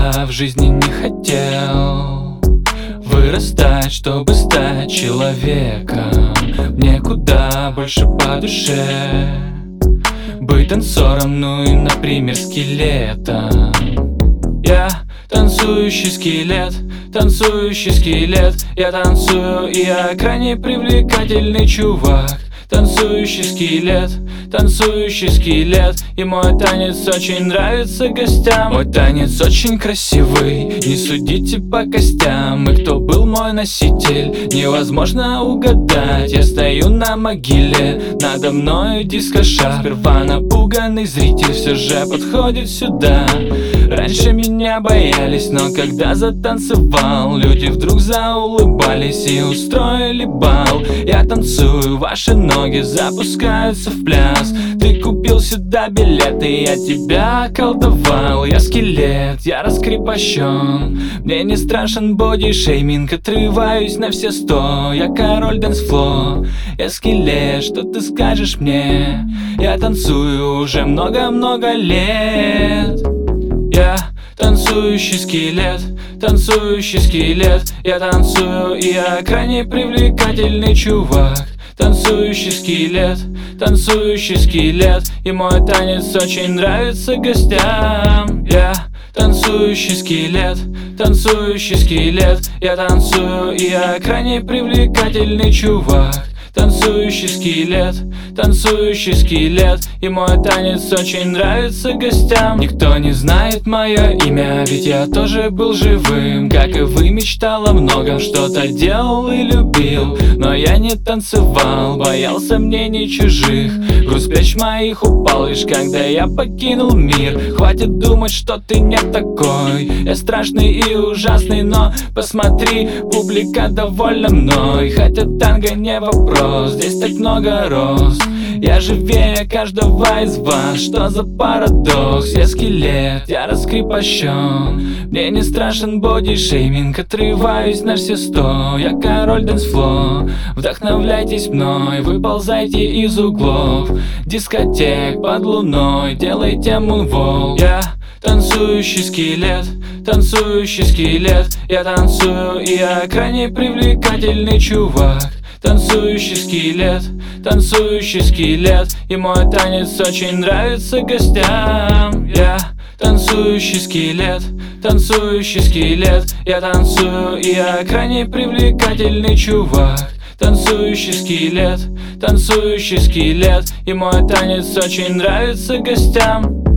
никогда в жизни не хотел вырастать, чтобы стать человеком. Мне куда больше по душе быть танцором, ну и, например, скелетом. Я танцующий скелет, танцующий скелет. Я танцую, и я крайне привлекательный чувак. Танцующий скелет, танцующий скелет. И мой танец очень нравится гостям. Мой танец очень красивый, не судите по костям. И кто был мой носитель, невозможно угадать. Я стою на могиле, надо мной дискошар. Сперва напуганный зритель все же подходит сюда. Раньше меня боялись, но когда затанцевал, люди вдруг заулыбались и устроили бал. Я танцую, ваши ноги запускаются в пляс. Ты купил сюда билеты, я тебя околдовал. Я скелет, я раскрепощен, мне не страшен бодишейминг. Отрываюсь на все 100, я король дэнс-фло. Я скелет, что ты скажешь мне? Я танцую уже много-много лет. Я танцующий скелет, танцующий скелет. Я танцую, и я крайне привлекательный чувак. Танцующий скелет, танцующий скелет. И мой танец очень нравится гостям. Я танцующий скелет, танцующий скелет. Я танцую, и я крайне привлекательный чувак. Танцующий скелет, танцующий скелет. И мой танец очень нравится гостям. Никто не знает мое имя, ведь я тоже был живым. Как и вы, мечтал о многом, что-то делал и любил. Но я не танцевал, боялся мнений чужих. Груз плеч моих упал лишь когда я покинул мир. Хватит думать, что ты не такой. Я страшный и ужасный, но посмотри, публика довольна мной. Хотя танго не вопрос, здесь так много роз. Я живее каждого из вас, что за парадокс? Я скелет, я раскрепощен, мне не страшен бодишейминг. Отрываюсь на все 100, я король дэнс-фло. Вдохновляйтесь мной, выползайте из углов дискотек под луной, делайте мунвол. Я танцующий скелет, танцующий скелет. Я танцую, и я крайне привлекательный чувак. Танцующий скелет, танцующий скелет. И мой танец очень нравится гостям. Я танцующий скелет, танцующий скелет. Я танцую, и я крайне привлекательный чувак. Танцующий скелет, танцующий скелет. И мой танец очень нравится гостям.